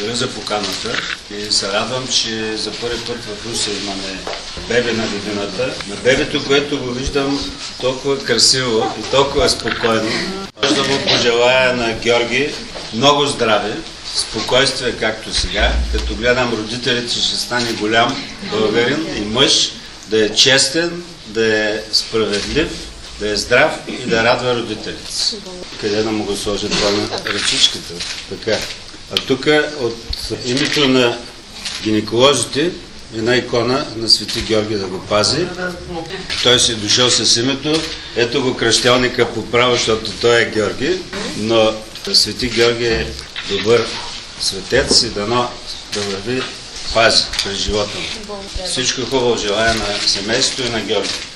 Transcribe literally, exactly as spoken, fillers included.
благодаря за поканата и се радвам, че за първи път в Русе имаме бебе на годината. На бебето, което го виждам толкова красиво и толкова спокойно, може да му пожелая на Георги много здраве, спокойствие както сега. Като гледам родителите, ще стане голям българин и мъж, да е честен, да е справедлив, да е здрав и да радва родителите си. Къде да му го сложа това на ръчичката? Така. А тук от името на гинеколозите една икона на Свети Георги да го пази. Той си е дошъл с името. Ето го кръщелника по право, защото той е Георги. Но Свети Георги е добър светец и дано да върви пази през живота му. Всичко хубаво желая на семейството и на Георги.